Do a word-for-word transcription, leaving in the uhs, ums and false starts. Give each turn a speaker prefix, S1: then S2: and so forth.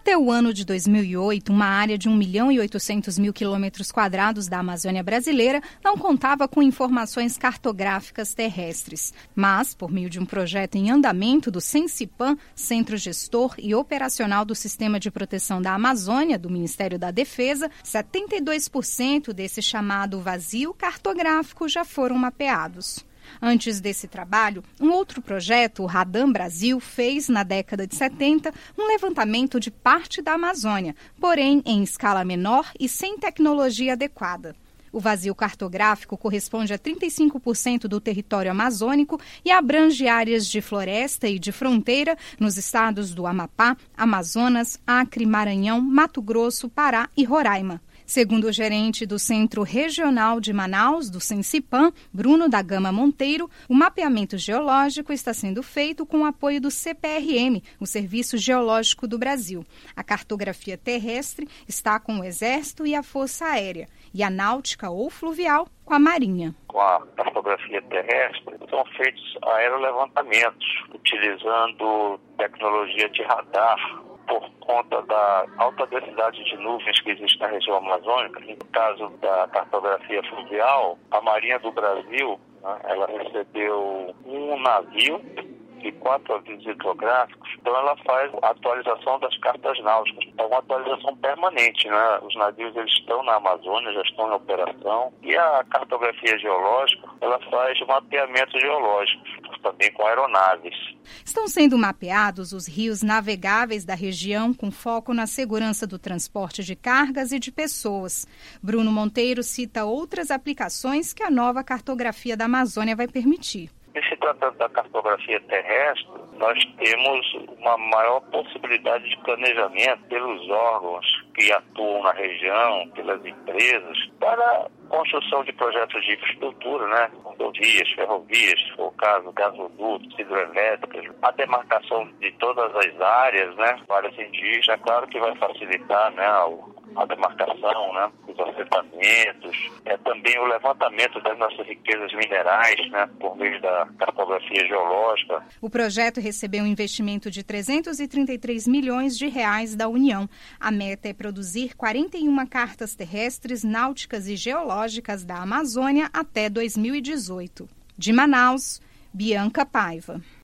S1: Até o ano de dois mil e oito, uma área de um milhão e oitocentos mil quilômetros quadrados da Amazônia brasileira não contava com informações cartográficas terrestres. Mas, por meio de um projeto em andamento do CENSIPAM, Centro Gestor e Operacional do Sistema de Proteção da Amazônia, do Ministério da Defesa, setenta e dois por cento desse chamado vazio cartográfico já foram mapeados. Antes desse trabalho, um outro projeto, o Radam Brasil, fez, na década de setenta, um levantamento de parte da Amazônia, porém em escala menor e sem tecnologia adequada. O vazio cartográfico corresponde a trinta e cinco por cento do território amazônico e abrange áreas de floresta e de fronteira nos estados do Amapá, Amazonas, Acre, Maranhão, Mato Grosso, Pará e Roraima. Segundo o gerente do Centro Regional de Manaus, do CENSIPAM, Bruno da Gama Monteiro, o mapeamento geológico está sendo feito com o apoio do C P R M, o Serviço Geológico do Brasil. A cartografia terrestre está com o Exército e a Força Aérea, e a náutica ou fluvial com a Marinha.
S2: Com a cartografia terrestre, são feitos aerolevantamentos, utilizando tecnologia de radar, por conta da alta densidade de nuvens que existe na região amazônica. No caso da cartografia fluvial, a Marinha do Brasil, né, ela recebeu um navio e quatro avisos hidrográficos, então ela faz a atualização das cartas náuticas. É uma atualização permanente, né? Os navios eles estão na Amazônia, já estão em operação, e a cartografia geológica, ela faz mapeamento geológico, também com aeronaves.
S1: Estão sendo mapeados os rios navegáveis da região com foco na segurança do transporte de cargas e de pessoas. Bruno Monteiro cita outras aplicações que a nova cartografia da Amazônia vai permitir.
S2: E se tratando da cartografia terrestre, nós temos uma maior possibilidade de planejamento pelos órgãos que atuam na região, pelas empresas, para a construção de projetos de infraestrutura, né? Rodovias, ferrovias, se for o caso, gasodutos, hidrelétricas, a demarcação de todas as áreas, né? Áreas indígenas, é claro que vai facilitar, né? a demarcação, né, os assentamentos, é também o levantamento das nossas riquezas minerais, né, por meio da cartografia geológica.
S1: O projeto recebeu um investimento de trezentos e trinta e três milhões de reais da União. A meta é produzir quarenta e uma cartas terrestres, náuticas e geológicas da Amazônia até dois mil e dezoito. De Manaus, Bianca Paiva.